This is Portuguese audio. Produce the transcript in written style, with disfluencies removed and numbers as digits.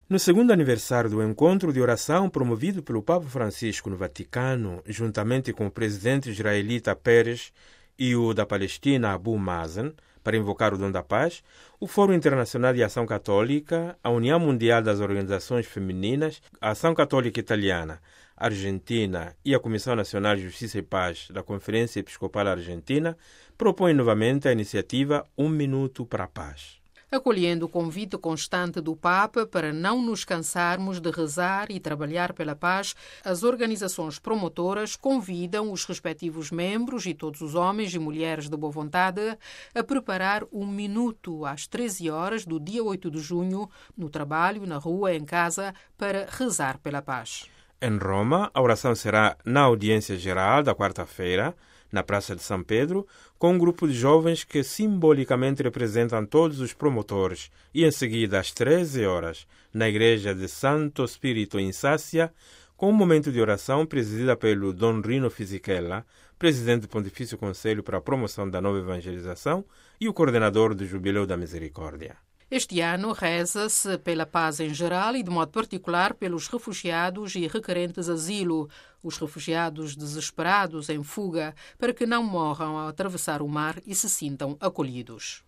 No segundo aniversário do encontro de oração promovido pelo Papa Francisco no Vaticano, juntamente com o presidente israelita Peres e o da Palestina Abu Mazen, para invocar o dom da paz, o Fórum Internacional de Ação Católica, a União Mundial das Organizações Femininas, a Ação Católica Italiana, Argentina e a Comissão Nacional de Justiça e Paz da Conferência Episcopal Argentina propõem novamente a iniciativa Um Minuto para a Paz. Acolhendo o convite constante do Papa para não nos cansarmos de rezar e trabalhar pela paz, as organizações promotoras convidam os respectivos membros e todos os homens e mulheres de boa vontade a preparar um minuto às 13 horas do dia 8 de junho, no trabalho, na rua, em casa, para rezar pela paz. Em Roma, a oração será na audiência geral da quarta-feira, na Praça de São Pedro, com um grupo de jovens que simbolicamente representam todos os promotores, e em seguida, às 13 horas, na Igreja de Santo Spirito in Sassia, com um momento de oração presidida pelo Dom Rino Fisichella, presidente do Pontifício Conselho para a Promoção da Nova Evangelização e o coordenador do Jubileu da Misericórdia. Este ano reza-se pela paz em geral e, de modo particular, pelos refugiados e requerentes asilo, os refugiados desesperados em fuga, para que não morram ao atravessar o mar e se sintam acolhidos.